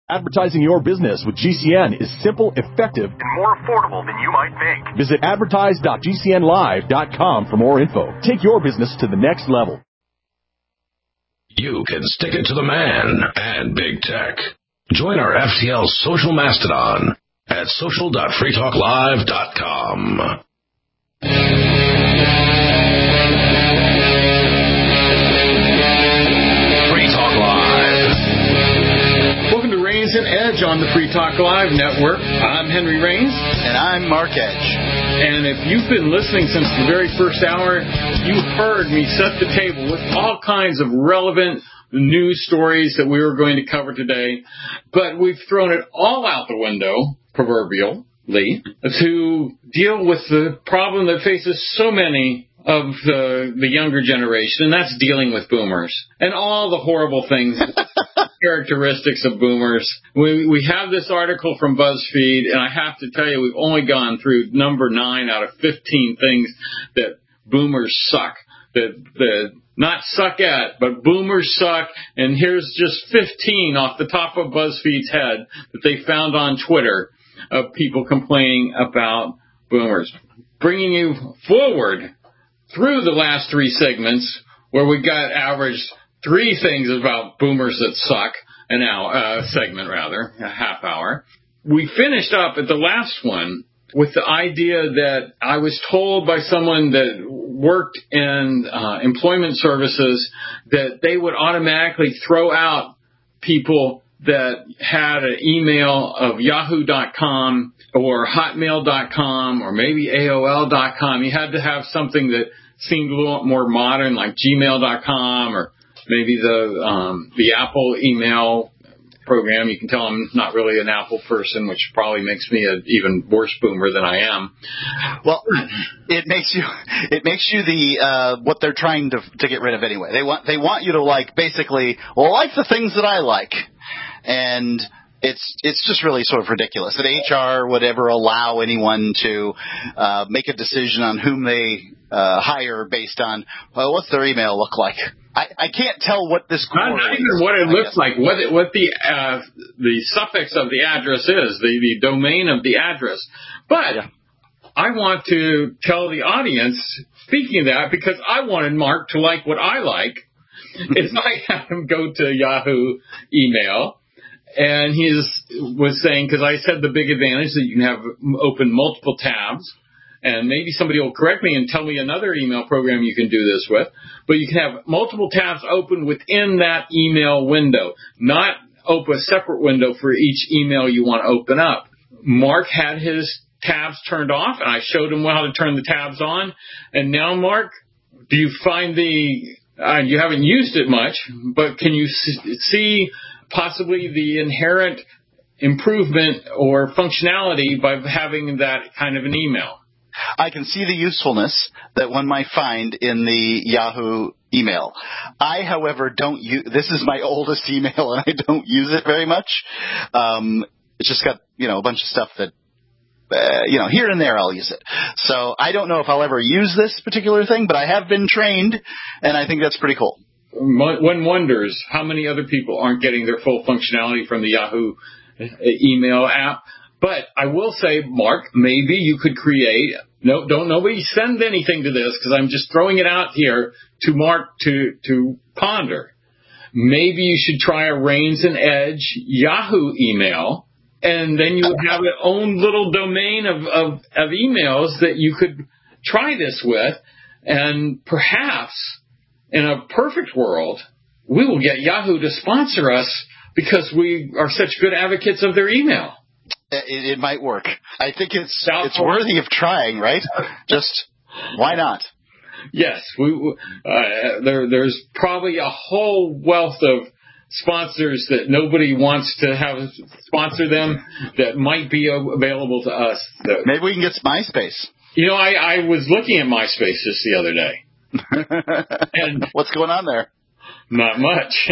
Advertising your business with GCN is simple, effective, and more affordable than you might think. Visit advertise.gcnlive.com for more info. Take your business to the next level. You can stick it to the man and big tech. Join our FTL social mastodon at social.freetalklive.com. Free Talk Live. Welcome to Rains and Edge on the Free Talk Live Network. I'm Henry Rains. And I'm Mark Edge. And if you've been listening since the very first hour, you heard me set the table with all kinds of relevant news stories that we were going to cover today. But we've thrown it all out the window, proverbially, to deal with the problem that faces so many of the younger generation, and that's dealing with boomers and all the horrible things, characteristics of boomers. We have this article from BuzzFeed, and I have to tell you, we've only gone through number 9 out of 15 things that boomers suck, that not suck at, but boomers suck. And here's just 15 off the top of BuzzFeed's head that they found on Twitter of people complaining about boomers. Bringing you forward through the last 3 segments, where we got averaged 3 things about boomers that suck, segment rather, a half hour. We finished up at the last one with the idea that I was told by someone that worked in employment services that they would automatically throw out people that had an email of yahoo.com or hotmail.com or maybe AOL.com. You had to have something that seemed a little more modern, like gmail.com or maybe the Apple email program. You can tell I'm not really an Apple person, which probably makes me an even worse boomer than I am. Well, it makes you the what they're trying to get rid of anyway. They want you to basically like the things that I like. And it's just really sort of ridiculous that HR would ever allow anyone to make a decision on whom they hire based on, well, what's their email look like? I can't tell what this not even what it looks like, what the suffix of the address is, the domain of the address. But yeah. I want to tell the audience, speaking of that, because I wanted Mark to like what I like, is I had him go to Yahoo email. And he was saying, because I said the big advantage that you can have open multiple tabs, and maybe somebody will correct me and tell me another email program you can do this with, but you can have multiple tabs open within that email window, not open a separate window for each email you want to open up. Mark had his tabs turned off, and I showed him how to turn the tabs on. And now, Mark, do you find you haven't used it much, but can you see possibly the inherent improvement or functionality by having that kind of an email? I can see the usefulness that one might find in the Yahoo email. I, however, don't use, this is my oldest email and I don't use it very much. It's just got, a bunch of stuff that, here and there I'll use it. So I don't know if I'll ever use this particular thing, but I have been trained and I think that's pretty cool. One wonders how many other people aren't getting their full functionality from the Yahoo email app. But I will say, Mark, maybe you could create, nobody send anything to this because I'm just throwing it out here to Mark to ponder. Maybe you should try a Rains and Edge Yahoo email, and then you would have your own little domain of emails that you could try this with, and perhaps in a perfect world, we will get Yahoo to sponsor us because we are such good advocates of their email. It might work. I think it's worthy of trying, right? Just why not? Yes, there's probably a whole wealth of sponsors that nobody wants to have sponsor them that might be available to us. Maybe we can get MySpace. I was looking at MySpace just the other day. And what's going on there? Not much.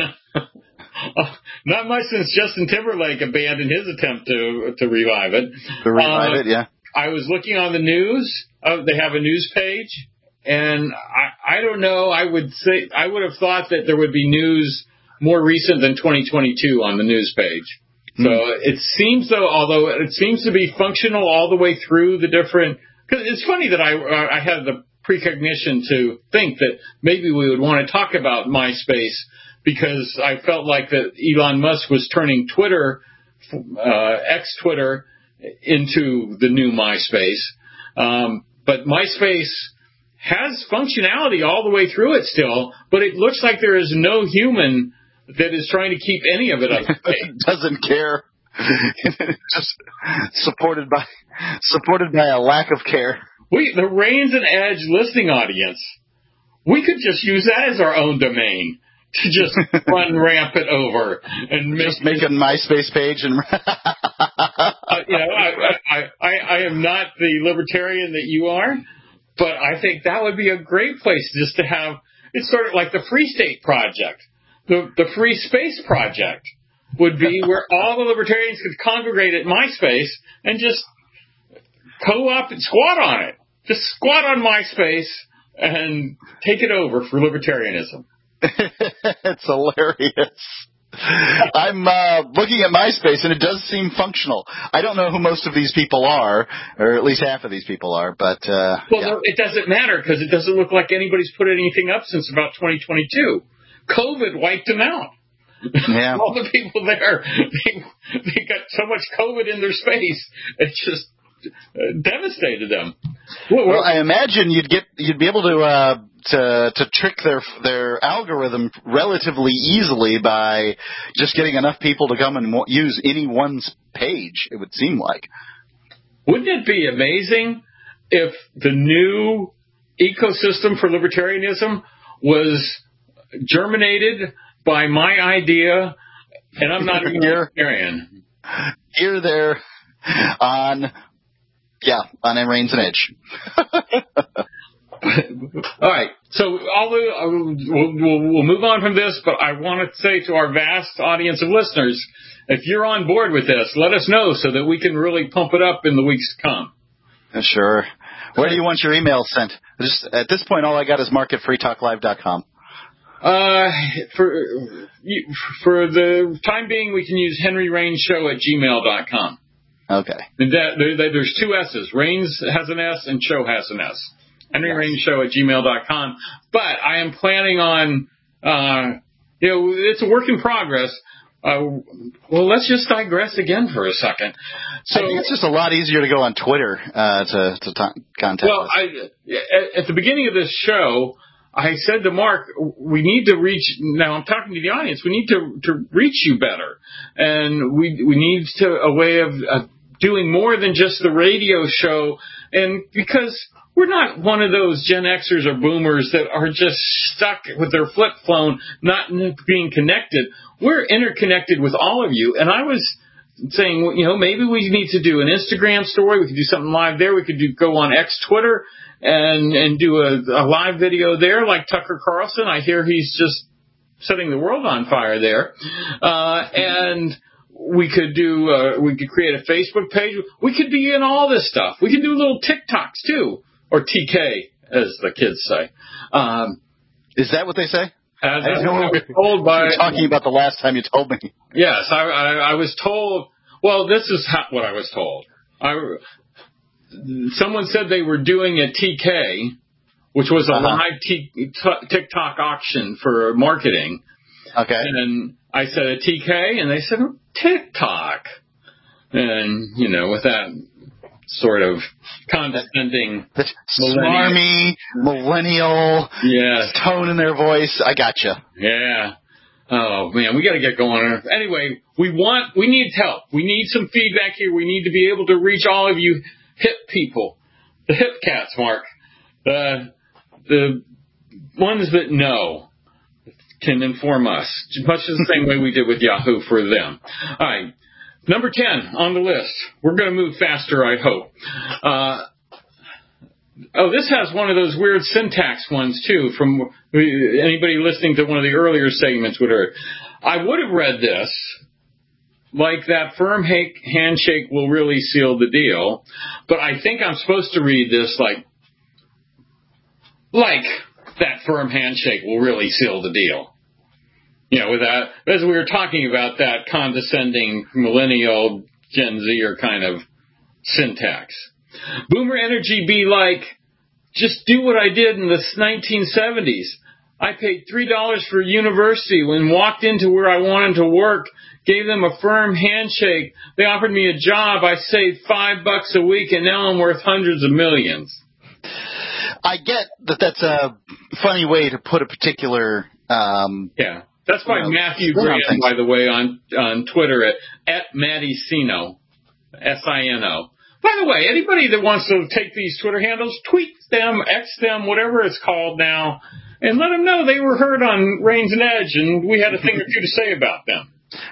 Not much since Justin Timberlake abandoned his attempt to revive it. Yeah. I was looking on the news. They have a news page, and I don't know. I would have thought that there would be news more recent than 2022 on the news page. So it seems though, although it seems to be functional all the way through the different. Because it's funny that I had the precognition to think that maybe we would want to talk about MySpace, because I felt like that Elon Musk was turning Twitter, ex-Twitter, into the new MySpace. But MySpace has functionality all the way through it still, but it looks like there is no human that is trying to keep any of it up. Doesn't care. Just supported by a lack of care. The Reigns and Edge listening audience, we could just use that as our own domain to just run rampant over and just make a MySpace page and. I am not the libertarian that you are, but I think that would be a great place just to have. It's sort of like the Free State Project, the Free Space Project would be where all the libertarians could congregate at MySpace and just co-op and squat on it. Just squat on MySpace and take it over for libertarianism. It's hilarious. I'm looking at MySpace, and it does seem functional. I don't know who most of these people are, or at least half of these people are, but... It doesn't matter, because it doesn't look like anybody's put anything up since about 2022. COVID wiped them out. Yeah. All the people there, they got so much COVID in their space, it just devastated them. Well, I imagine you'd be able to trick their algorithm relatively easily by just getting enough people to come and use any one's page. It would seem like. Wouldn't it be amazing if the new ecosystem for libertarianism was germinated by my idea, and I'm not even a libertarian. Here, there, on Reigns and Edge. All right, so we'll move on from this, but I want to say to our vast audience of listeners, if you're on board with this, let us know so that we can really pump it up in the weeks to come. Sure. Where do you want your email sent? Just, at this point, all I got is mark@freetalklive.com. For the time being, we can use henryreignshow@gmail.com. Okay. And there's two S's. Reigns has an S and Show has an S. henryreignshow@gmail.com. But I am planning on, it's a work in progress. Well, let's just digress again for a second. So I think it's just a lot easier to go on Twitter to contact us. At the beginning of this show, I said to Mark, we need to reach, now I'm talking to the audience, we need to reach you better. And we need a way of doing more than just the radio show. And because we're not one of those Gen Xers or boomers that are just stuck with their flip phone, not being connected. We're interconnected with all of you. And I was saying, maybe we need to do an Instagram story. We could do something live there. We could go on X Twitter and do a live video there like Tucker Carlson. I hear he's just setting the world on fire there. And we could create a Facebook page. We could be in all this stuff. We could do little TikToks too, or TK as the kids say. Is that what they say? I was told by. You're talking about the last time you told me. Yes, I was told. Well, this is what I was told. Someone said they were doing a TK, which was a live TikTok auction for marketing. Okay. And I said a TK, and they said TikTok. And, with that sort of condescending, smarmy, millennial tone in their voice. I gotcha. Yeah. Oh, man, we got to get going. Anyway, we need help. We need some feedback here. We need to be able to reach all of you hip people, the hip cats, Mark, the ones that know can inform us, much the same way we did with Yahoo for them. All right, number 10 on the list. We're going to move faster, I hope. This has one of those weird syntax ones, too, from anybody listening to one of the earlier segments would have heard. I would have read this like that firm handshake will really seal the deal, but I think I'm supposed to read this like that firm handshake will really seal the deal. with that, as we were talking about that condescending millennial Gen Zer kind of syntax. Boomer energy be like, just do what I did in the 1970s. I paid $3 for university when walked into where I wanted to work, gave them a firm handshake. They offered me a job. I saved $5 a week, and now I'm worth hundreds of millions. I get that that's a funny way to put a particular... yeah. That's by Matthew Graham, by the way, on Twitter at Matty Sino, S-I-N-O. By the way, anybody that wants to take these Twitter handles, tweet them, X them, whatever it's called now, and let them know they were heard on Reigns and Edge, and we had a thing or two to say about them.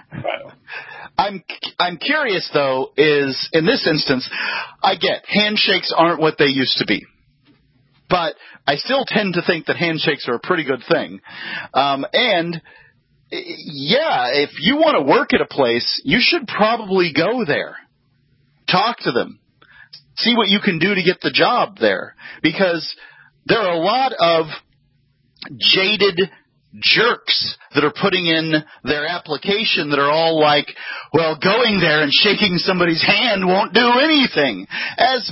I'm curious, though, is in this instance, I get handshakes aren't what they used to be. But I still tend to think that handshakes are a pretty good thing. And, yeah, if you want to work at a place, you should probably go there. Talk to them. See what you can do to get the job there. Because there are a lot of jaded jerks that are putting in their application that are all like, well, going there and shaking somebody's hand won't do anything. As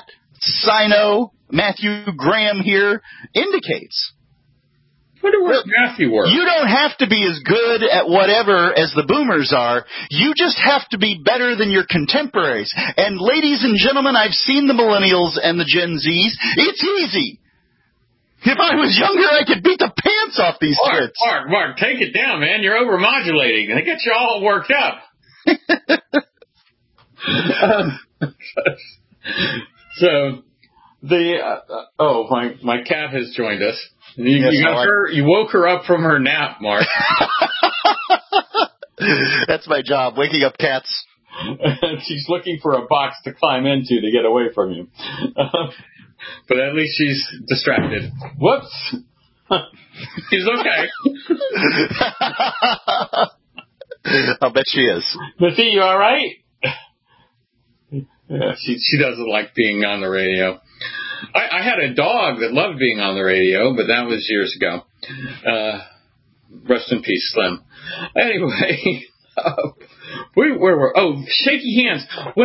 Matthew Graham here indicates. Wonder where Matthew works. You don't have to be as good at whatever as the boomers are. You just have to be better than your contemporaries. And ladies and gentlemen, I've seen the millennials and the Gen Zs. It's easy. If I was younger, I could beat the pants off these kids. Mark, take it down, man. You're over-modulating. They get you all worked up. So, my cat has joined us. You woke her up from her nap, Mark. That's my job, waking up cats. She's looking for a box to climb into to get away from you. But at least she's distracted. Whoops. She's okay. I'll bet she is. Missy, you all right? Yeah, she doesn't like being on the radio. I had a dog that loved being on the radio, but that was years ago. Rest in peace, Slim. Anyway, where were? Oh, shaky hands.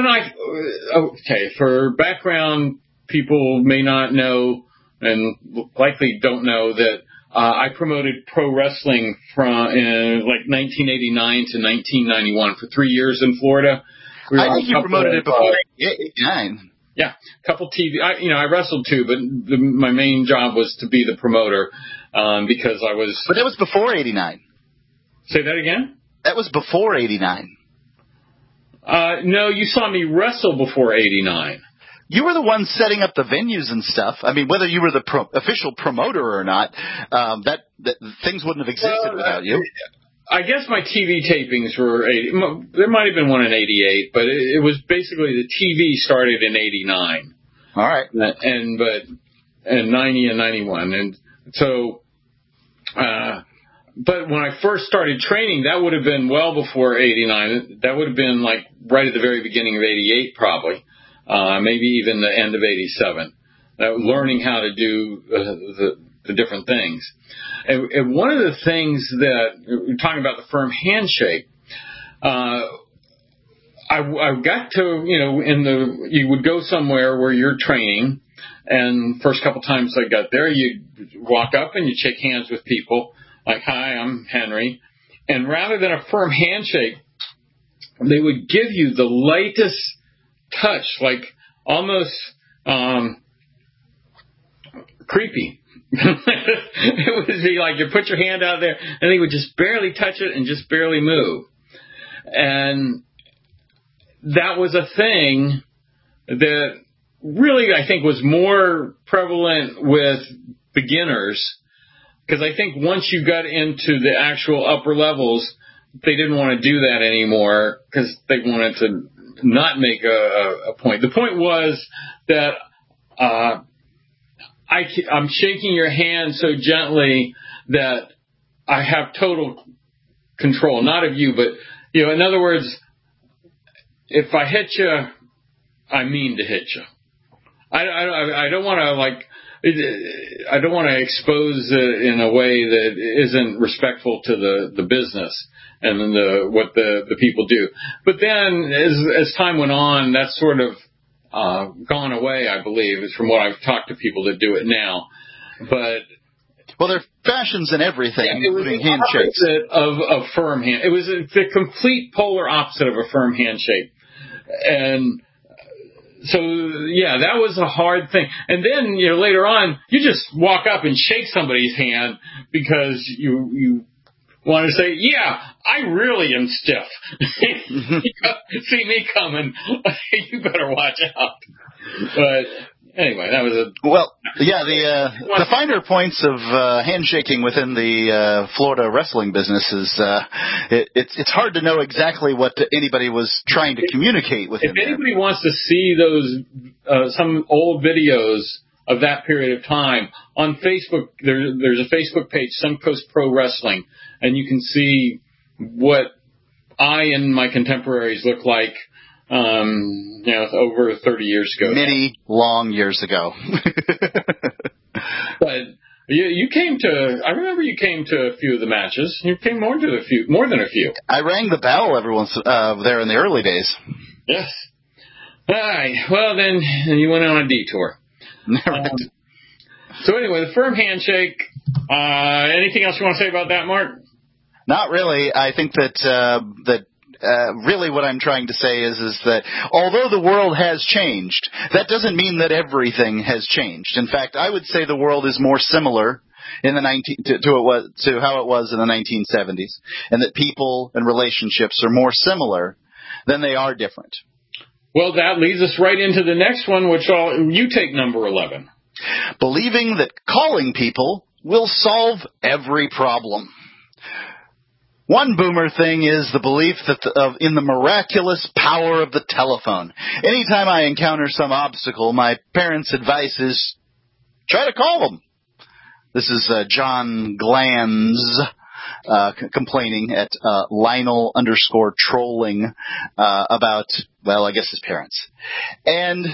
For background, people may not know and likely don't know that I promoted pro wrestling from 1989 to 1991 for 3 years in Florida. I think you promoted it before 89. Yeah, a couple TV. I wrestled too, but my main job was to be the promoter because I was. But that was before 89. Say that again? That was before 89. No, you saw me wrestle before 89. You were the one setting up the venues and stuff. I mean, whether you were the official promoter or not, that things wouldn't have existed without you. I guess my TV tapings were 80. There might have been one in 88, but it was basically the TV started in 89. All right. And 90 and 91. And so, but when I first started training, that would have been well before 89. That would have been like right at the very beginning of 88, probably. Maybe even the end of 87. Learning how to do the different things. And one of the things that we're talking about, the firm handshake, I got to, you would go somewhere where you're training, and first couple times I got there, you walk up and you shake hands with people, like, hi, I'm Henry. And rather than a firm handshake, they would give you the lightest touch, like almost creepy. It would be like you put your hand out there and they would just barely touch it and just barely move. And that was a thing that really I think was more prevalent with beginners, because I think once you got into the actual upper levels, they didn't want to do that anymore because they wanted to not make a point. The point was that I'm shaking your hand so gently that I have total control, not of you, but, in other words, if I hit you, I mean to hit you. I don't want to, I don't want to expose it in a way that isn't respectful to the business and then what the people do. But then as time went on, that's sort of gone away, I believe, is from what I've talked to people that do it now. But well, there are fashions in everything, including handshakes. Of a firm hand. It was the complete polar opposite of a firm handshake. And so, yeah, that was a hard thing. And then, later on, you just walk up and shake somebody's hand because you want to say, yeah, I really am stiff. You see me coming, you better watch out. But anyway, that was the finer points of handshaking within the Florida wrestling business is it's hard to know exactly what anybody was trying to communicate with. If anybody wants to see those some old videos of that period of time on Facebook, there's a Facebook page, Suncoast Pro Wrestling, and you can see what I and my contemporaries look like. Over 30 years ago. Many long years ago. But you came to, I remember you came to a few of the matches. You came more than a few. I rang the bell every once there in the early days. Yes. All right. Well, then you went on a detour. Right. So anyway, the firm handshake. Anything else you want to say about that, Mark? Not really. I think that really what I'm trying to say is that although the world has changed, that doesn't mean that everything has changed. In fact, I would say the world is more similar in the to how it was in the 1970s, and that people and relationships are more similar than they are different. Well, that leads us right into the next one, which you take number 11. Believing that calling people will solve every problem. One boomer thing is the belief in the miraculous power of the telephone. Anytime I encounter some obstacle, my parents' advice is try to call them. This is John Glanz complaining at Lionel_trolling about, well, I guess his parents. And,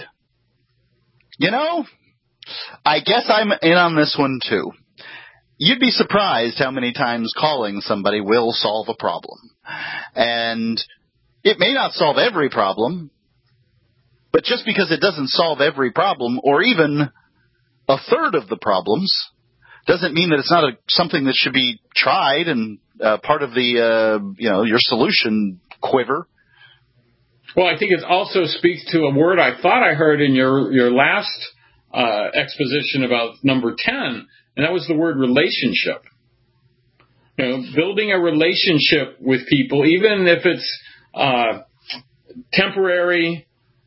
I guess I'm in on this one too. You'd be surprised how many times calling somebody will solve a problem. And it may not solve every problem, but just because it doesn't solve every problem, or even a third of the problems, doesn't mean that it's not something that should be tried and part of the, your solution quiver. Well, I think it also speaks to a word I thought I heard in your last exposition about number 10, and that was the word relationship. Building a relationship with people, even if it's temporary,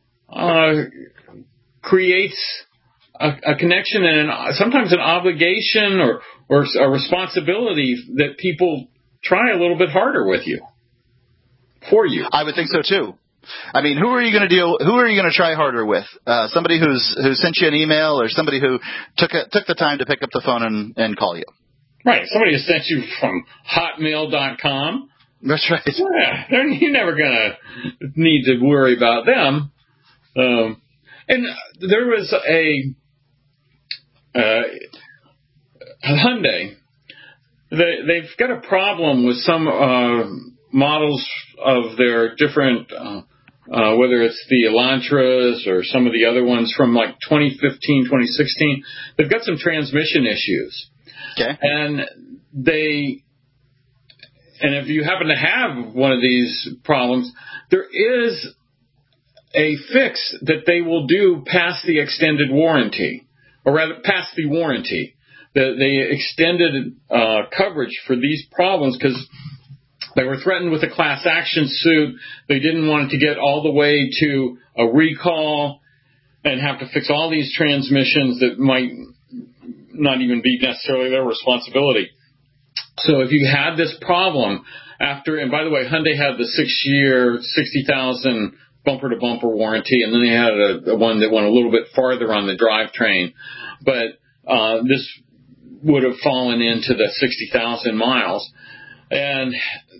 creates a connection and sometimes an obligation or a responsibility that people try a little bit harder with you, for you. I would think so too. I mean, who are you going to try harder with? Somebody who sent you an email, or somebody who took the time to pick up the phone and call you? Right. Somebody who sent you from hotmail.com. That's right. Yeah, you're never going to need to worry about them. And there was a Hyundai. They've got a problem with some models of their different, whether it's the Elantras or some of the other ones from like 2015, 2016. They've got some transmission issues. Okay. And if you happen to have one of these problems, there is a fix that they will do past the extended warranty, or rather past the warranty. They extended coverage for these problems because they were threatened with a class action suit. They didn't want it to get all the way to a recall and have to fix all these transmissions that might not even be necessarily their responsibility. So if you had this problem and by the way, Hyundai had the 6-year, 60,000 bumper-to-bumper warranty, and then they had one that went a little bit farther on the drivetrain. But this would have fallen into the 60,000 miles. And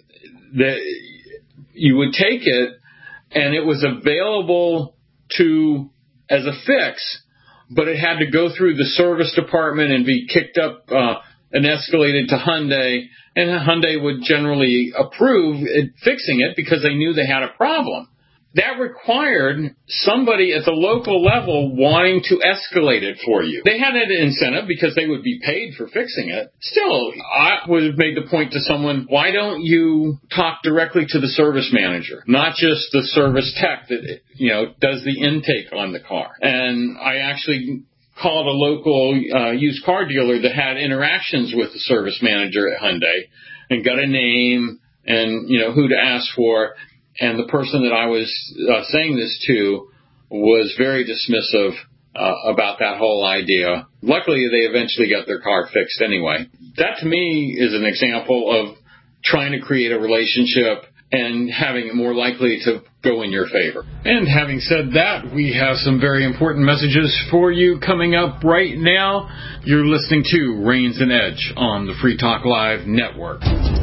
you would take it, and it was available as a fix, but it had to go through the service department and be kicked up and escalated to Hyundai, and Hyundai would generally approve fixing it because they knew they had a problem. That required somebody at the local level wanting to escalate it for you. They had an incentive because they would be paid for fixing it. Still, I would have made the point to someone, why don't you talk directly to the service manager, not just the service tech that, does the intake on the car. And I actually called a local used car dealer that had interactions with the service manager at Hyundai and got a name and, who to ask for. And the person that I was saying this to was very dismissive about that whole idea. Luckily, they eventually got their car fixed anyway. That, to me, is an example of trying to create a relationship and having it more likely to go in your favor. And having said that, we have some very important messages for you coming up right now. You're listening to Reigns and Edge on the Free Talk Live Network.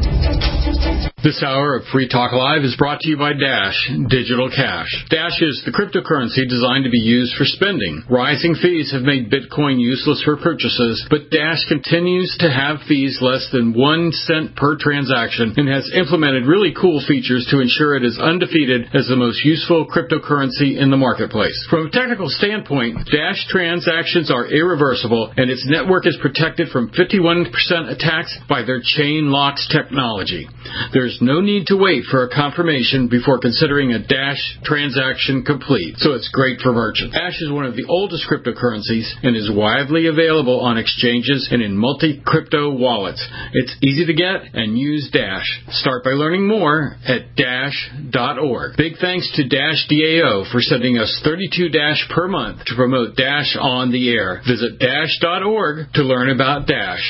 This hour of Free Talk Live is brought to you by Dash Digital Cash. Dash is the cryptocurrency designed to be used for spending. Rising fees have made Bitcoin useless for purchases, but Dash continues to have fees less than 1 cent per transaction and has implemented really cool features to ensure it is undefeated as the most useful cryptocurrency in the marketplace. From a technical standpoint, Dash transactions are irreversible, and its network is protected from 51% attacks by their chain locks technology. There's no need to wait for a confirmation before considering a Dash transaction complete, so it's great for merchants. Dash is one of the oldest cryptocurrencies and is widely available on exchanges and in multi-crypto wallets. It's easy to get and use Dash. Start by learning more at Dash.org. Big thanks to Dash DAO for sending us 32 Dash per month to promote Dash on the air. Visit Dash.org to learn about Dash.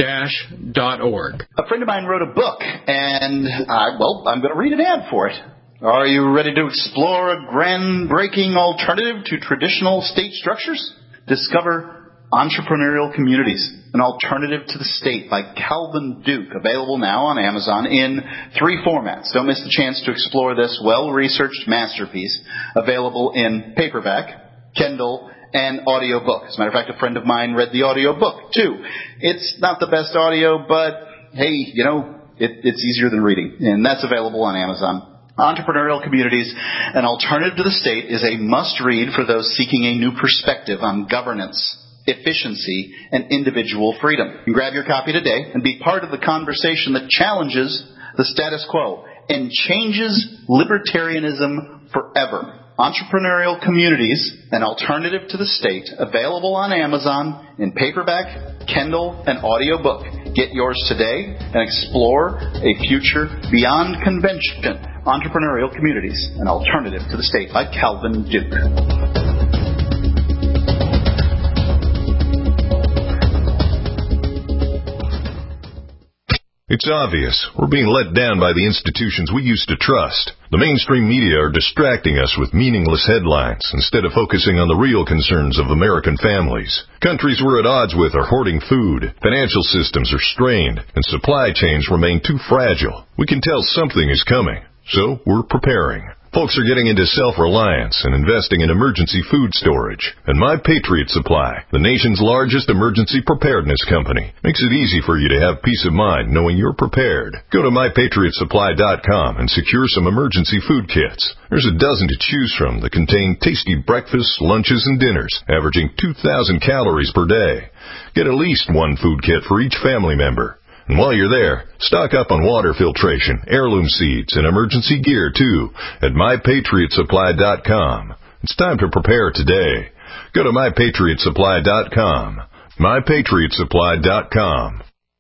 Dash.org. A friend of mine wrote a book, and I'm going to read an ad for it. Are you ready to explore a groundbreaking alternative to traditional state structures? Discover Entrepreneurial Communities, an alternative to the state by Calvin Duke, available now on Amazon in 3 formats. Don't miss the chance to explore this well-researched masterpiece, available in paperback, Kindle, and audiobook. As a matter of fact, a friend of mine read the audiobook, too. It's not the best audio, but hey, it's easier than reading, and that's available on Amazon. Entrepreneurial Communities, an alternative to the state, is a must-read for those seeking a new perspective on governance, efficiency, and individual freedom. You can grab your copy today and be part of the conversation that challenges the status quo and changes libertarianism forever. Entrepreneurial Communities, an alternative to the state, available on Amazon in paperback, Kindle, and audiobook. Get yours today and explore a future beyond convention. Entrepreneurial Communities, an alternative to the state, by Calvin Duke. It's obvious. We're being let down by the institutions we used to trust. The mainstream media are distracting us with meaningless headlines instead of focusing on the real concerns of American families. Countries we're at odds with are hoarding food, financial systems are strained, and supply chains remain too fragile. We can tell something is coming, so we're preparing. Folks are getting into self-reliance and investing in emergency food storage. And My Patriot Supply, the nation's largest emergency preparedness company, makes it easy for you to have peace of mind knowing you're prepared. Go to MyPatriotSupply.com and secure some emergency food kits. There's a dozen to choose from that contain tasty breakfasts, lunches, and dinners, averaging 2,000 calories per day. Get at least 1 food kit for each family member. And while you're there, stock up on water filtration, heirloom seeds, and emergency gear, too, at MyPatriotSupply.com. It's time to prepare today. Go to MyPatriotSupply.com. MyPatriotSupply.com.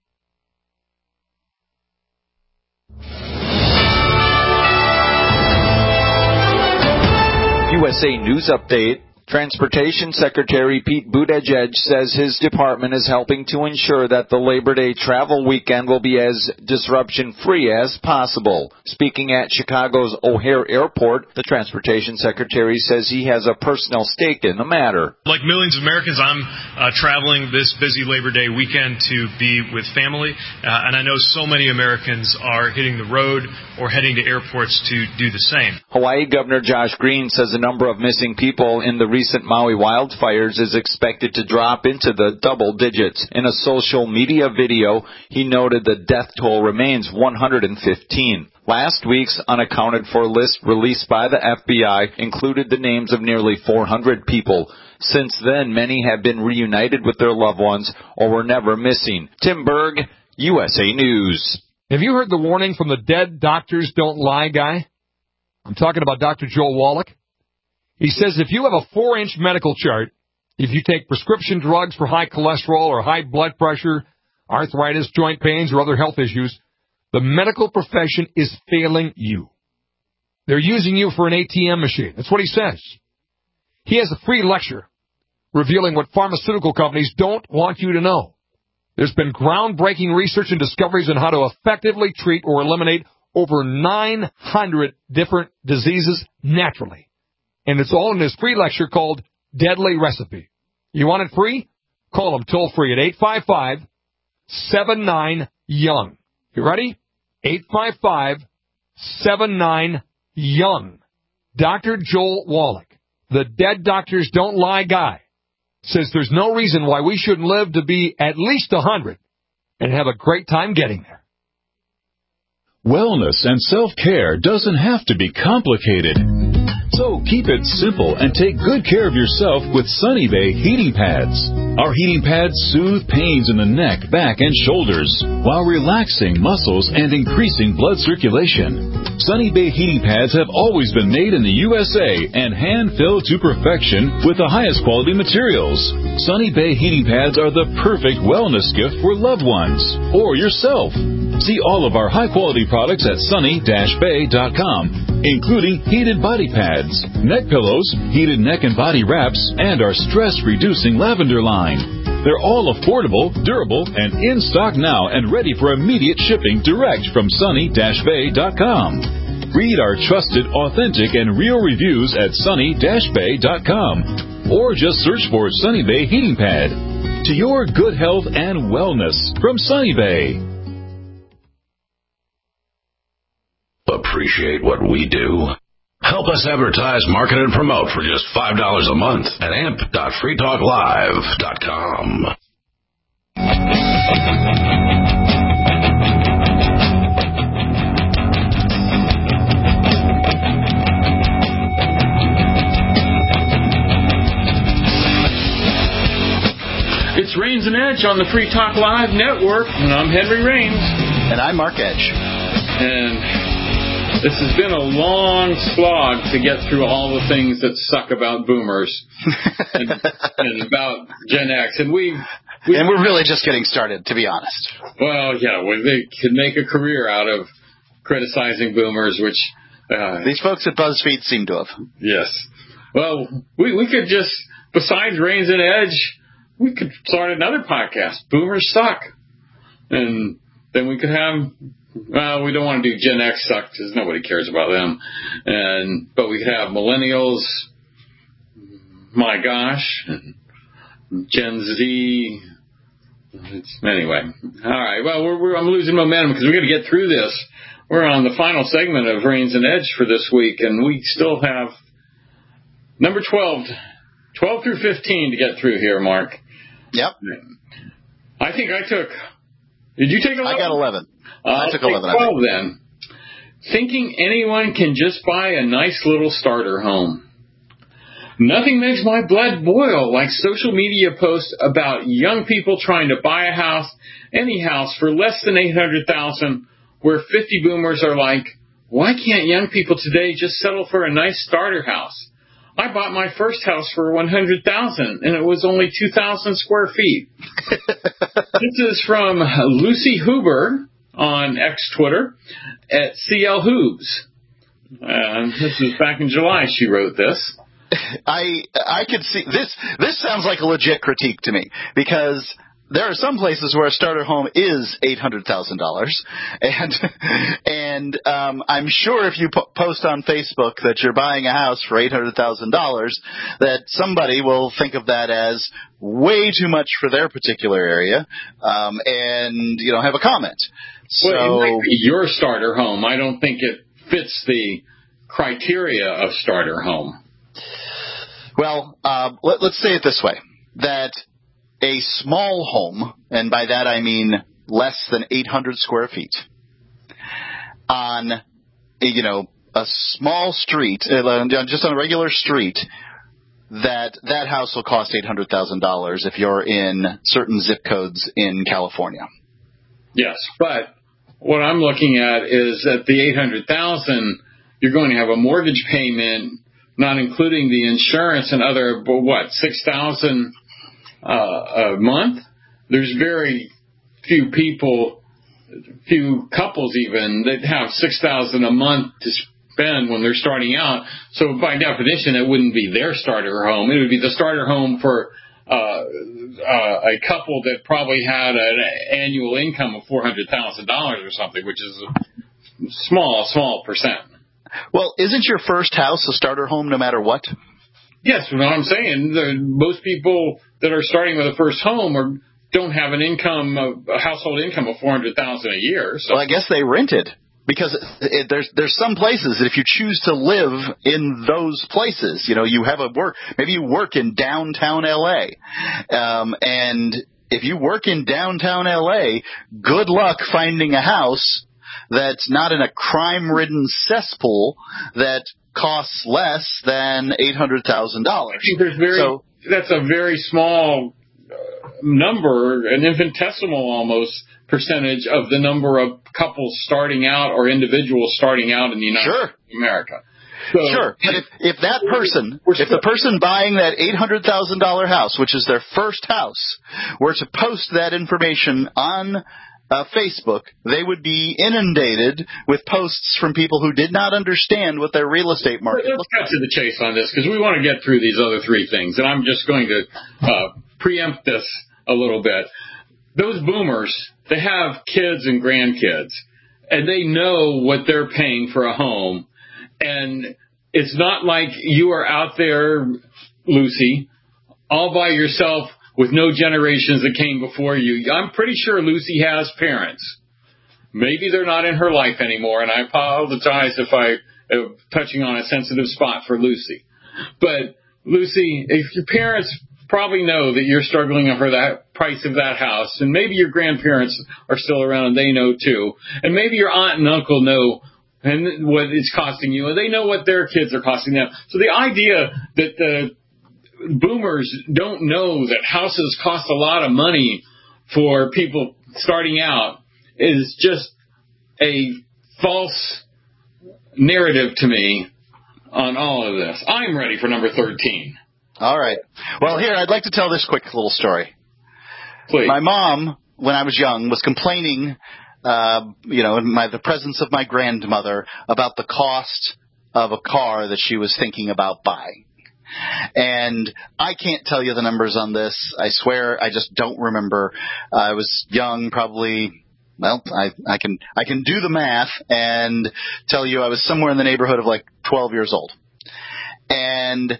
USA News Update. Transportation Secretary Pete Buttigieg says his department is helping to ensure that the Labor Day travel weekend will be as disruption-free as possible. Speaking at Chicago's O'Hare Airport, the Transportation Secretary says he has a personal stake in the matter. Like millions of Americans, I'm traveling this busy Labor Day weekend to be with family, and I know so many Americans are hitting the road or heading to airports to do the same. Hawaii Governor Josh Green says the number of missing people in the recent Maui wildfires is expected to drop into the double digits. In a social media video, he noted the death toll remains 115. Last week's unaccounted for list released by the FBI included the names of nearly 400 people. Since then, many have been reunited with their loved ones or were never missing. Tim Berg, USA News. Have you heard the warning from the Dead Doctors Don't Lie guy? I'm talking about Dr. Joel Wallach. He says if you have a 4-inch medical chart, if you take prescription drugs for high cholesterol or high blood pressure, arthritis, joint pains, or other health issues, the medical profession is failing you. They're using you for an ATM machine. That's what he says. He has a free lecture revealing what pharmaceutical companies don't want you to know. There's been groundbreaking research and discoveries on how to effectively treat or eliminate over 900 different diseases naturally. And it's all in this free lecture called Deadly Recipe. You want it free? Call them toll-free at 855-79-YOUNG. You ready? 855-79-YOUNG. Dr. Joel Wallach, the Dead Doctors Don't Lie guy, says there's no reason why we shouldn't live to be at least 100 and have a great time getting there. Wellness and self-care doesn't have to be complicated. So keep it simple and take good care of yourself with Sunny Bay heating pads. Our heating pads soothe pains in the neck, back, and shoulders while relaxing muscles and increasing blood circulation. Sunny Bay heating pads have always been made in the USA and hand-filled to perfection with the highest quality materials. Sunny Bay heating pads are the perfect wellness gift for loved ones or yourself. See all of our high-quality products at sunny-bay.com, including heated body pads, neck pillows, heated neck and body wraps, and our stress-reducing lavender line. They're all affordable, durable, and in stock now and ready for immediate shipping direct from sunny-bay.com. Read our trusted, authentic, and real reviews at sunny-bay.com, or just search for Sunny Bay Heating Pad. To your good health and wellness from Sunny Bay. Appreciate what we do? Help us advertise, market, and promote for just $5 a month at amp.freetalklive.com. It's Rains and Edge on the Free Talk Live Network, and I'm Henry Rains. And I'm Mark Edge. And this has been a long slog to get through all the things that suck about boomers and about Gen X. And we're really just getting started, to be honest. Well, yeah, they could make a career out of criticizing boomers, which... these folks at BuzzFeed seem to have. Yes. Well, we could just, besides Rains and Edge, we could start another podcast, Boomers Suck. And then we could have... Well, we don't want to do Gen X suck because nobody cares about them. But we could have millennials, my gosh, and Gen Z. Anyway, all right. Well, I'm losing momentum because we got to get through this. We're on the final segment of Rains and Edge for this week, and we still have number 12 through 15 to get through here, Mark. Yep. I think I took. Did you take 11? I got 11. I took 11. 12 then. Thinking anyone can just buy a nice little starter home. Nothing makes my blood boil like social media posts about young people trying to buy a house, any house, for less than $800,000, where 50 boomers are like, why can't young people today just settle for a nice starter house? I bought my first house for $100,000, and it was only 2,000 square feet. This is from Lucy Huber on X Twitter at CL Hoobs. This is back in July she wrote this. I could see this. This sounds like a legit critique to me, because there are some places where a starter home is $800,000, and I'm sure if you post on Facebook that you're buying a house for $800,000, that somebody will think of that as way too much for their particular area, and have a comment. So well, it might be your starter home. I don't think it fits the criteria of starter home. Well, let's say it this way, that a small home, and by that I mean less than 800 square feet, on, a small street, just on a regular street, that house will cost $800,000 if you're in certain zip codes in California. Yes, but what I'm looking at is that the $800,000, you're going to have a mortgage payment, not including the insurance and other, $6,000 a month? There's very few couples even, that have $6,000 a month to spend when they're starting out. So by definition, it wouldn't be their starter home. It would be the starter home for a couple that probably had an annual income of $400,000 or something, which is a small percent. Well, isn't your first house a starter home no matter what? Yes, what I'm saying, most people that are starting with a first home don't have a household income of $400,000 a year. So. Well, I guess they rented. Because there's some places that if you choose to live in those places, you have maybe you work in downtown LA, and if you work in downtown LA, good luck finding a house that's not in a crime-ridden cesspool that costs less than $800,000. That's a very small number, an infinitesimal almost percentage of the number of couples starting out or individuals starting out in the United States of America. So, sure, but if the person buying that $800,000 house, which is their first house, were to post that information on Facebook, they would be inundated with posts from people who did not understand what their real estate market Let's cut to the chase on this, because we want to get through these other three things, and I'm just going to preempt this a little bit. Those boomers, they have kids and grandkids, and they know what they're paying for a home. And it's not like you are out there, Lucy, all by yourself with no generations that came before you. I'm pretty sure Lucy has parents. Maybe they're not in her life anymore, and I apologize if I'm touching on a sensitive spot for Lucy. But, Lucy, if your parents probably know that you're struggling for that price of that house, and maybe your grandparents are still around and they know too, and maybe your aunt and uncle know and what it's costing you, and they know what their kids are costing them. So the idea that the boomers don't know that houses cost a lot of money for people starting out is just a false narrative to me on all of this. I'm ready for number 13. All right. Well, here, I'd like to tell this quick little story. Please. My mom, when I was young, was complaining, in the presence of my grandmother about the cost of a car that she was thinking about buying. And I can't tell you the numbers on this. I swear, I just don't remember. I was young, probably. Well, I can do the math and tell you I was somewhere in the neighborhood of like 12 years old. And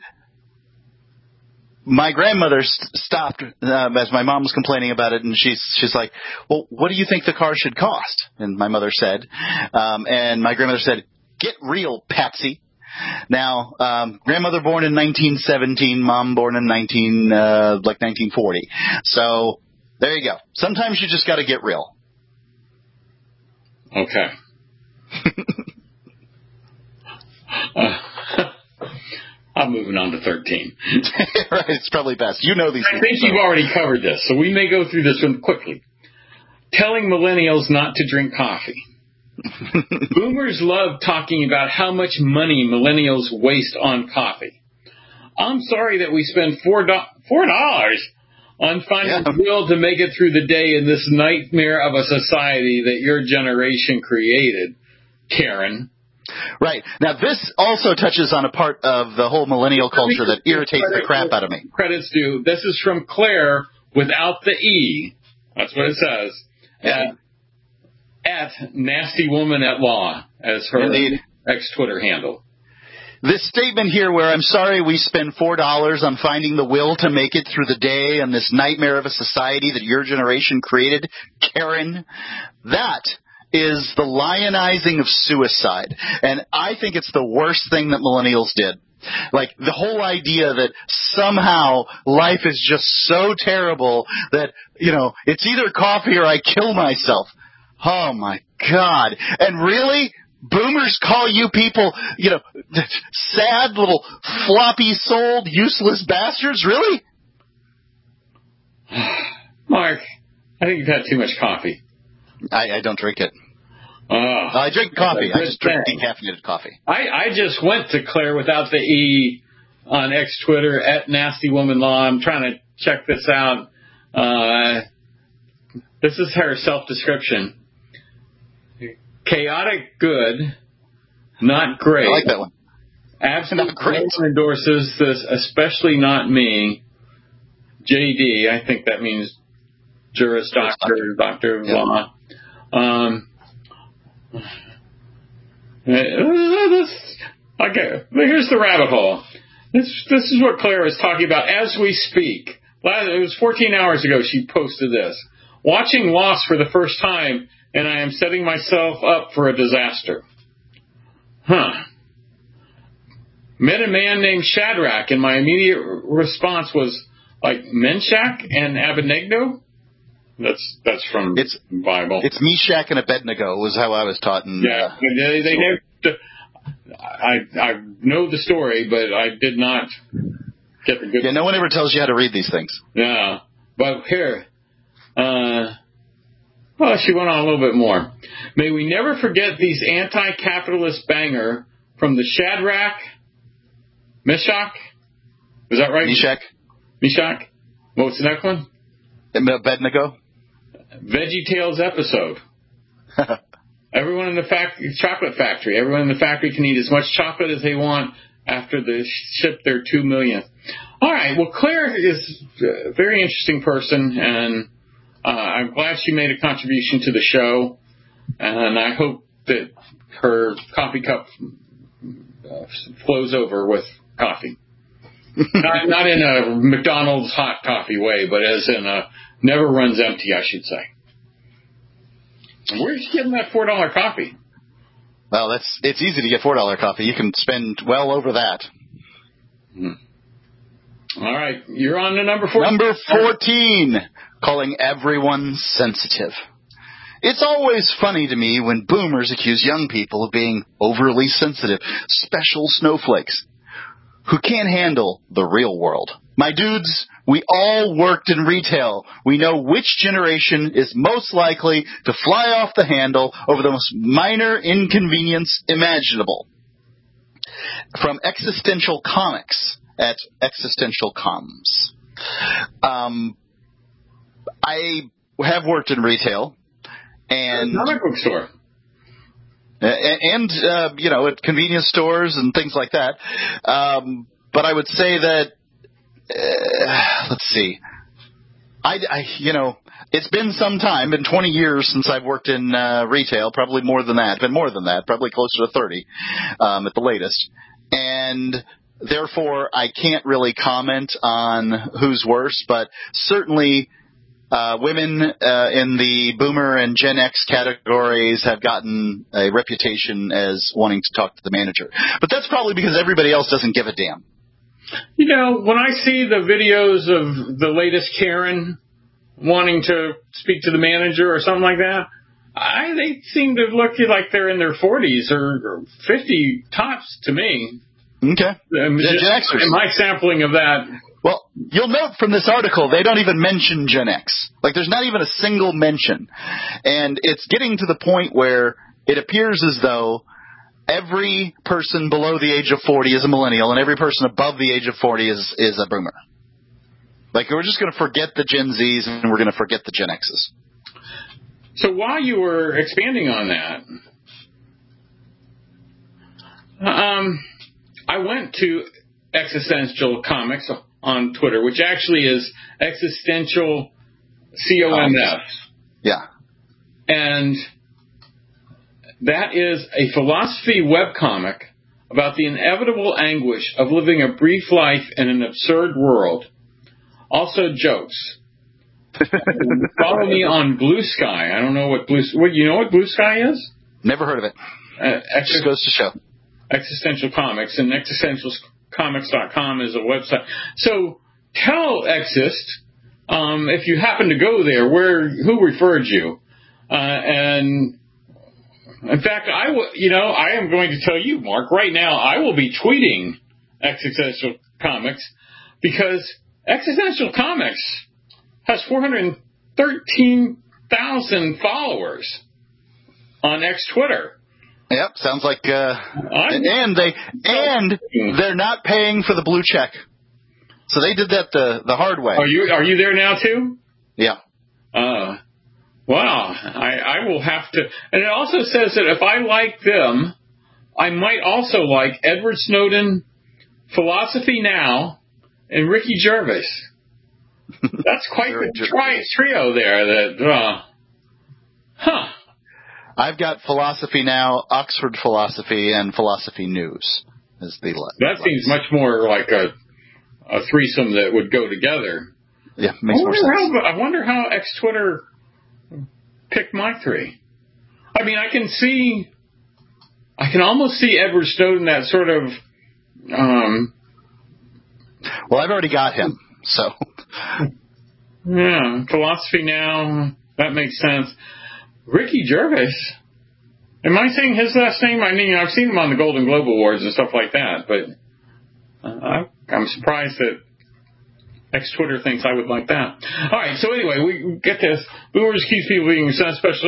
my grandmother stopped as my mom was complaining about it, and she's like, well, what do you think the car should cost? And my mother said, and my grandmother said, get real, Patsy. Now, grandmother born in 1917, mom born in 1940. So there you go. Sometimes you just got to get real. Okay. I'm moving on to 13. Right, it's probably best. You know these things. I think you've already covered this, so we may go through this one quickly. Telling millennials not to drink coffee. Boomers love talking about how much money millennials waste on coffee. I'm sorry that we spend $4 on finding the will to make it through the day in this nightmare of a society that your generation created, Karen. Right. Now, this also touches on a part of the whole millennial culture that irritates the crap out of me. Credits due. This is from Claire without the E. That's what it says. Yeah. At Nasty Woman at Law as her ex-Twitter handle. This statement here where I'm sorry we spend $4 on finding the will to make it through the day and this nightmare of a society that your generation created, Karen, that is the lionizing of suicide. And I think it's the worst thing that millennials did. Like, the whole idea that somehow life is just so terrible that, it's either coffee or I kill myself. Oh, my God. And really? Boomers call you people, sad little floppy-souled, useless bastards? Really? Mark, I think you've had too much coffee. I don't drink it. I drink coffee. I just drink decaffeinated coffee. I just went to Claire without the E on X Twitter at Nasty Woman Law. I'm trying to check this out. This is her self-description. Chaotic good, not great. I like that one. Absolutely not great. Endorses this, especially not me. JD, I think that means Juris Doctor, Doctor of Law. Okay, here's the rabbit hole. This is what Claire is talking about as we speak. It was 14 hours ago she posted this. Watching Lost for the first time, and I am setting myself up for a disaster. Met a man named Shadrach, and my immediate response was like Meshach and Abednego. That's from the Bible. It's Meshach and Abednego was how I was taught. I know the story, but I did not get the good. Yeah, no one ever tells you how to read these things. Yeah, but here, she went on a little bit more. May we never forget these anti-capitalist banger from the Shadrach, Meshach. Is that right? Meshach. What was the next one? Abednego. VeggieTales episode. Everyone in the chocolate factory. Everyone in the factory can eat as much chocolate as they want after they ship their 2 millionth. All right. Well, Claire is a very interesting person, and I'm glad she made a contribution to the show. And I hope that her coffee cup flows over with coffee. Not in a McDonald's hot coffee way, but as in a never runs empty, I should say. And where's she getting that $4 coffee? Well, it's easy to get $4 coffee. You can spend well over that. All right, you're on to number 14. Number 14, calling everyone sensitive. It's always funny to me when boomers accuse young people of being overly sensitive, special snowflakes, who can't handle the real world. My dudes, we all worked in retail. We know which generation is most likely to fly off the handle over the most minor inconvenience imaginable. From Existential Comics at Existential Comms. I have worked in retail. And comic book store. And at convenience stores and things like that. But I would say that, let's see. It's been some time, been 20 years since I've worked in retail, probably more than that, probably closer to 30 at the latest. And therefore, I can't really comment on who's worse, but certainly women in the boomer and Gen X categories have gotten a reputation as wanting to talk to the manager. But that's probably because everybody else doesn't give a damn. When I see the videos of the latest Karen wanting to speak to the manager or something like that, they seem to look like they're in their 40s or 50 tops to me. Okay. And my sampling of that. Well, you'll note from this article, they don't even mention Gen X. There's not even a single mention. And it's getting to the point where it appears as though every person below the age of 40 is a millennial, and every person above the age of 40 is a boomer. We're just going to forget the Gen Zs, and we're going to forget the Gen Xs. So while you were expanding on that, I went to Existential Comics on Twitter, which actually is Existential COMF. Yeah. And that is a philosophy webcomic about the inevitable anguish of living a brief life in an absurd world. Also jokes. Follow me on Blue Sky. I don't know what you know what Blue Sky is? Never heard of it. Just goes to show. Existential Comics, and Existential XXScomics.com is a website. So tell Exist, if you happen to go there, who referred you. And in fact, I am going to tell you, Mark, right now, I will be tweeting Existential Comics because Existential Comics has 413,000 followers on X Twitter. Yep, sounds like and they're not paying for the blue check. So they did that the hard way. Are you there now too? Yeah. Wow. I will have to. And it also says that if I like them, I might also like Edward Snowden, Philosophy Now, and Ricky Gervais. That's quite the trio there. I've got Philosophy Now, Oxford Philosophy, and Philosophy News. That seems much more like a threesome that would go together. Yeah, makes more sense. I wonder how X-Twitter picked my three. I mean, I can almost see Edward Snowden, that sort of... Well, I've already got him, so... Yeah, Philosophy Now, that makes sense. Ricky Gervais. Am I saying his last name? I mean, I've seen him on the Golden Globe Awards and stuff like that, but I'm surprised that X-Twitter thinks I would like that. All right, so anyway, we get this. Boomers accuse people of being special.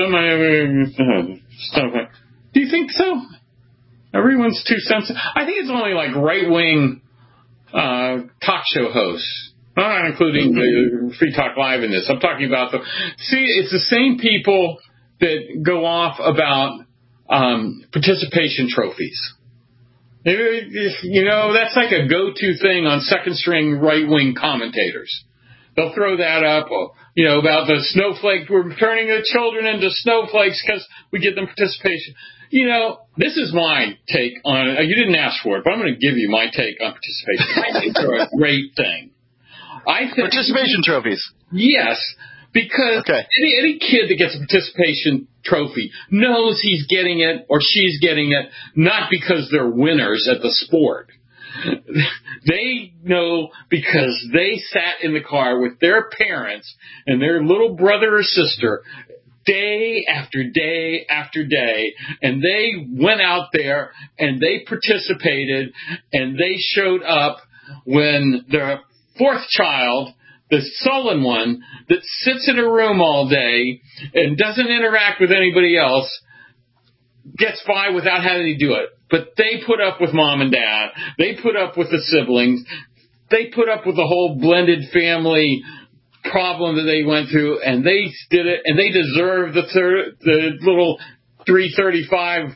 Do you think so? Everyone's too sensitive. I think it's only like right-wing talk show hosts. I'm not including the Free Talk Live in this. I'm talking about it's the same people that go off about participation trophies. You know, that's like a go-to thing on second-string right-wing commentators. They'll throw that up, about the snowflake. We're turning the children into snowflakes because we give them participation. This is my take on it. You didn't ask for it, but I'm going to give you my take on participation. I think they're a great thing. Participation trophies. Yes, because any kid that gets a participation trophy knows he's getting it or she's getting it not because they're winners at the sport. They know because they sat in the car with their parents and their little brother or sister day after day after day, and they went out there and they participated and they showed up when their fourth child, the sullen one that sits in a room all day and doesn't interact with anybody else, gets by without having to do it. But they put up with mom and dad. They put up with the siblings. They put up with the whole blended family problem that they went through, and they did it, and they deserve the little $335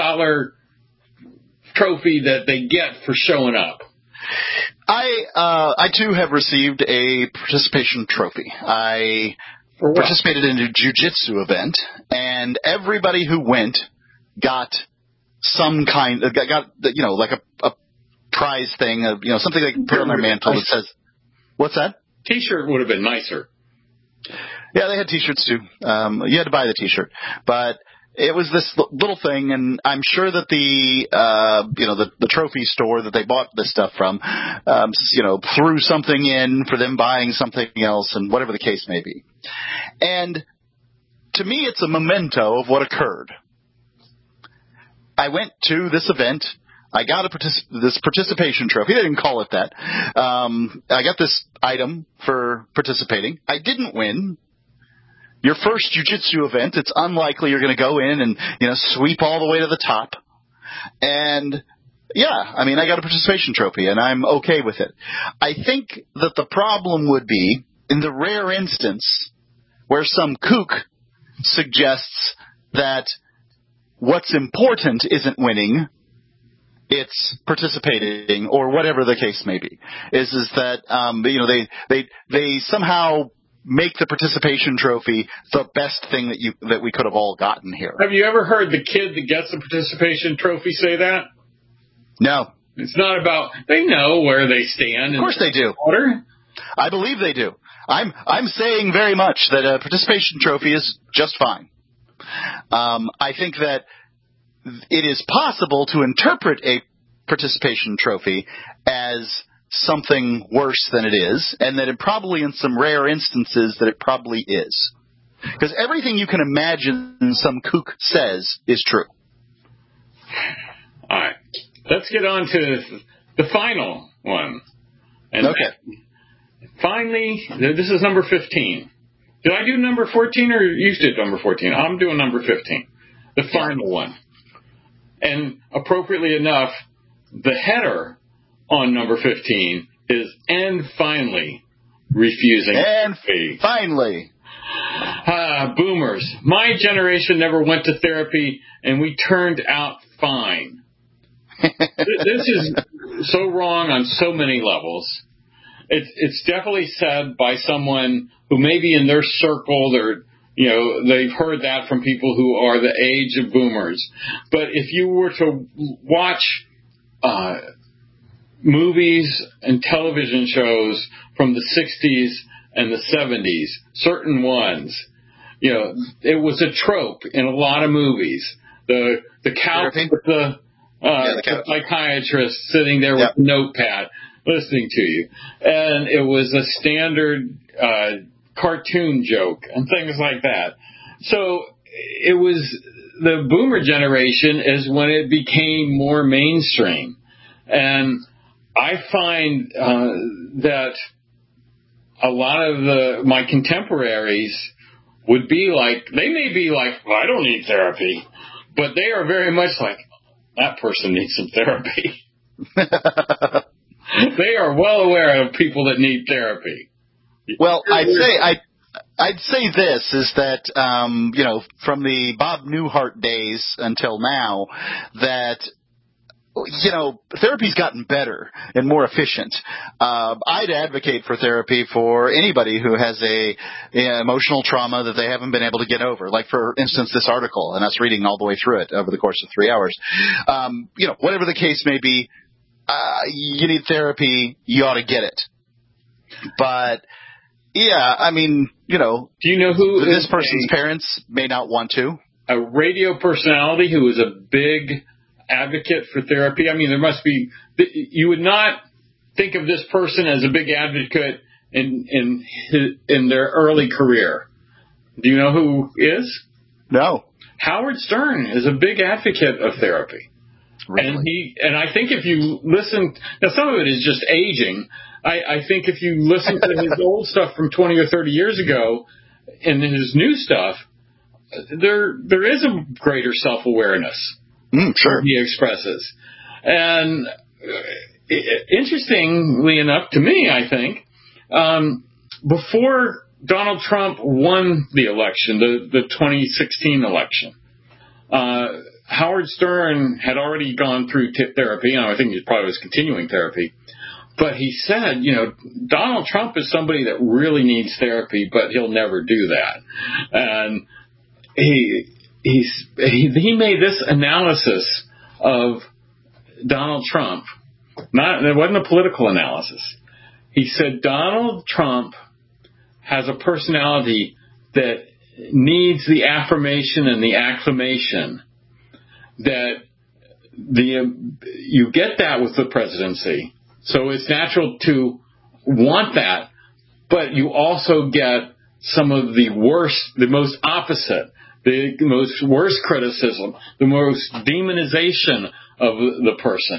trophy that they get for showing up. I too have received a participation trophy. I participated in a jiu-jitsu event, and everybody who went got some kind of, like a prize thing, something they can put on their mantle that says, what's that? T-shirt would have been nicer. Yeah, they had T-shirts too. You had to buy the T-shirt, but it was this little thing, and I'm sure that the trophy store that they bought this stuff from, threw something in for them buying something else, and whatever the case may be. And to me, it's a memento of what occurred. I went to this event. I got this participation trophy. They didn't call it that. I got this item for participating. I didn't win. Your first jiu-jitsu event, it's unlikely you're going to go in and, sweep all the way to the top. And, I got a participation trophy, and I'm okay with it. I think that the problem would be in the rare instance where some kook suggests that what's important isn't winning, it's participating, or whatever the case may be, is that, they somehow make the participation trophy the best thing that we could have all gotten here. Have you ever heard the kid that gets the participation trophy say that? No. It's not about, they know where they stand. Of course they do. Water. I believe they do. I'm saying very much that a participation trophy is just fine. I think that it is possible to interpret a participation trophy as something worse than it is, and that it probably, in some rare instances, that it probably is. Because everything you can imagine some kook says is true. All right. Let's get on to the final one. And okay. Finally, this is number 15. Did I do number 14 or you did number 14? I'm doing number 15. The final one. And appropriately enough, the header on number 15 is, and finally, refusing and therapy. Finally. Boomers. My generation never went to therapy, and we turned out fine. This is so wrong on so many levels. It's definitely said by someone who maybe in their circle, they've heard that from people who are the age of boomers. But if you were to watch movies and television shows from the 60s and the 70s, certain ones, it was a trope in a lot of movies. The couch with the psychiatrist sitting there with a notepad listening to you. And it was a standard cartoon joke and things like that. So it was the boomer generation is when it became more mainstream. And I find that a lot of my contemporaries would be like, they may be like, well, I don't need therapy. But they are very much like, that person needs some therapy. They are well aware of people that need therapy. Well, I'd say this is that, from the Bob Newhart days until now, that, therapy's gotten better and more efficient. I'd advocate for therapy for anybody who has a emotional trauma that they haven't been able to get over. Like, for instance, this article, and us reading all the way through it over the course of 3 hours. Whatever the case may be, you need therapy, you ought to get it. But, yeah, I mean, do you know who this person's parents may not want to? A radio personality who is a big advocate for therapy. I mean, there must be. You would not think of this person as a big advocate in their early career. Do you know who is? No. Howard Stern is a big advocate of therapy. Really? And I think if you listen, now some of it is just aging. I think if you listen to his old stuff from 20 or 30 years ago and his new stuff, there is a greater self-awareness. Sure. He expresses. And interestingly enough to me, I think, before Donald Trump won the election, the 2016 election, Howard Stern had already gone through therapy, and I think he probably was continuing therapy. But he said, Donald Trump is somebody that really needs therapy, but he'll never do that. And he made this analysis of Donald Trump. It wasn't a political analysis. He said Donald Trump has a personality that needs the affirmation and the acclamation that you get that with the presidency. So it's natural to want that, but you also get some of the worst, the most opposite, the most worst criticism, the most demonization of the person.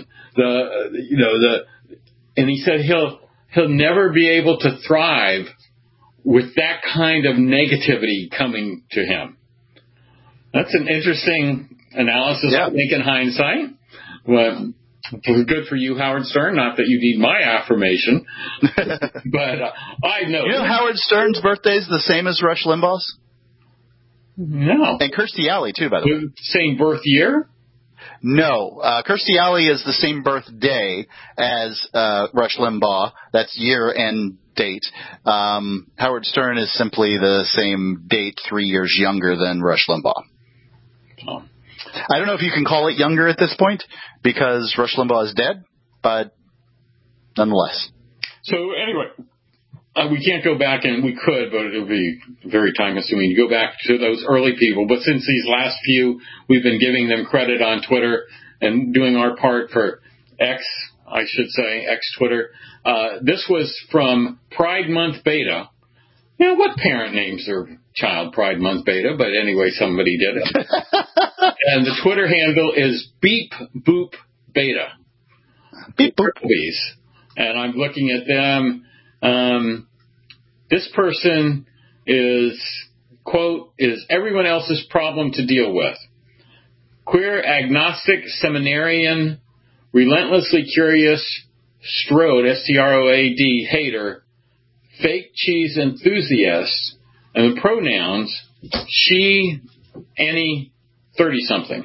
And he said he'll never be able to thrive with that kind of negativity coming to him. That's an interesting analysis, I think, in hindsight. Well, good for you, Howard Stern. Not that you need my affirmation, but I know. Howard Stern's birthday is the same as Rush Limbaugh's? No. And Kirstie Alley, too, by the way. Same birth year? No. Kirstie Alley is the same birthday as Rush Limbaugh. That's year and date. Howard Stern is simply the same date, 3 years younger than Rush Limbaugh. Oh. I don't know if you can call it younger at this point because Rush Limbaugh is dead, but nonetheless. So anyway, we can't go back, and we could, but it would be very time-consuming to go back to those early people. But since these last few, we've been giving them credit on Twitter and doing our part for I should say, X-Twitter. This was from Pride Month Beta. Now, what parent names their child Pride Month Beta? But anyway, somebody did it. And the Twitter handle is Beep Boop Beta. Beep Boop. And I'm looking at them. This person is, quote, is everyone else's problem to deal with. Queer, agnostic, seminarian, relentlessly curious, strode, S-T-R-O-A-D, hater, fake cheese enthusiast, and the pronouns, she, any, 30-something.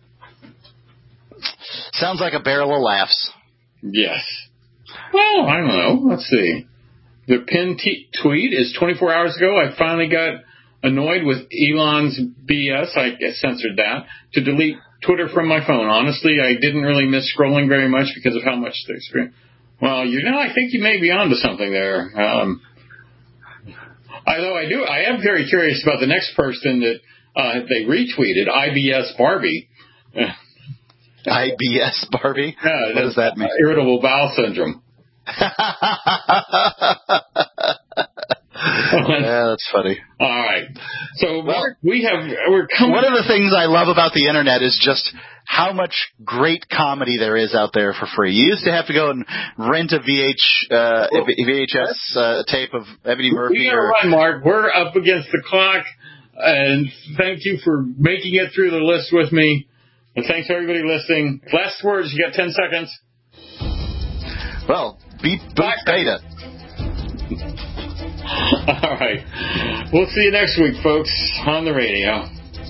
Sounds like a barrel of laughs. Yes. Well, I don't know. Let's see. The pinned tweet is 24 hours ago. I finally got annoyed with Elon's BS. I censored that to delete Twitter from my phone. Honestly, I didn't really miss scrolling very much because of how much they screen. Well, I think you may be onto something there. Although I am very curious about the next person that they retweeted, IBS Barbie. IBS Barbie? Yeah, what does that mean? Irritable bowel syndrome. Yeah, that's funny. All right. So we're coming. One of the things I love about the internet is just how much great comedy there is out there for free. You used to have to go and rent a VHS tape of Eddie Murphy. We gotta run, Mark. We're up against the clock, and thank you for making it through the list with me. And thanks to everybody listening. Last words. You got 10 seconds. Well, beep boop beta. All right. We'll see you next week, folks, on the radio.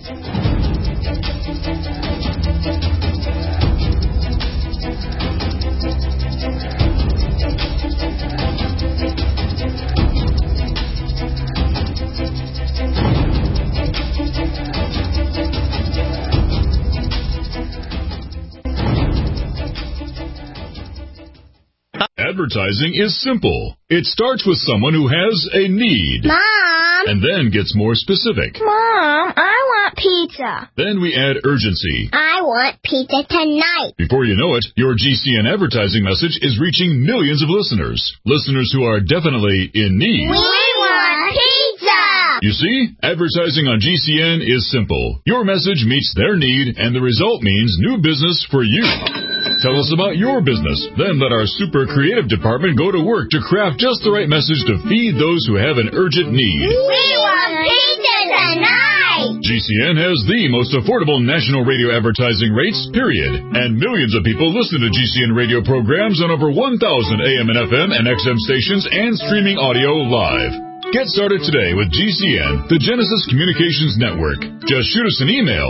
Advertising is simple. It starts with someone who has a need. Mom! And then gets more specific. Mom, I want pizza. Then we add urgency. I want pizza tonight. Before you know it, your GCN advertising message is reaching millions of listeners. Listeners who are definitely in need. We want pizza! You see, advertising on GCN is simple. Your message meets their need, and the result means new business for you. Tell us about your business. Then let our super creative department go to work to craft just the right message to feed those who have an urgent need. We want pizza tonight! GCN has the most affordable national radio advertising rates, period. And millions of people listen to GCN radio programs on over 1,000 AM and FM and XM stations and streaming audio live. Get started today with GCN, the Genesis Communications Network. Just shoot us an email,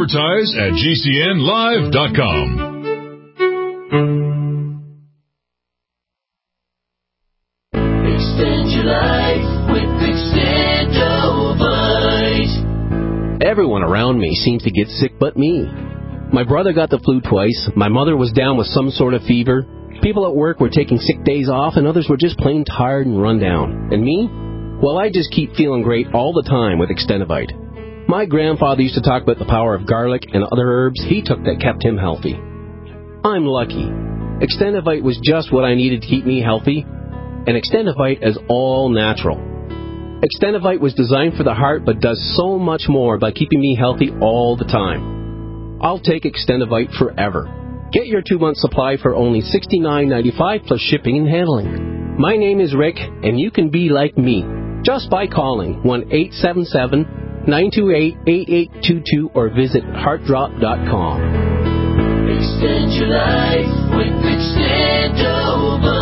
advertise@gcnlive.com. Extend your life with Extendovite. Everyone around me seems to get sick but me. My brother got the flu twice. My mother was down with some sort of fever. People at work were taking sick days off, and others were just plain tired and run down. And me? Well, I just keep feeling great all the time with Extendovite. My grandfather used to talk about the power of garlic and other herbs he took that kept him healthy. I'm lucky. Extendovite was just what I needed to keep me healthy, and Extendovite is all natural. Extendovite was designed for the heart but does so much more by keeping me healthy all the time. I'll take Extendovite forever. Get your 2-month supply for only $69.95 plus shipping and handling. My name is Rick, and you can be like me just by calling 1-877-928-8822 or visit heartdrop.com. Extend your life with Extendovite.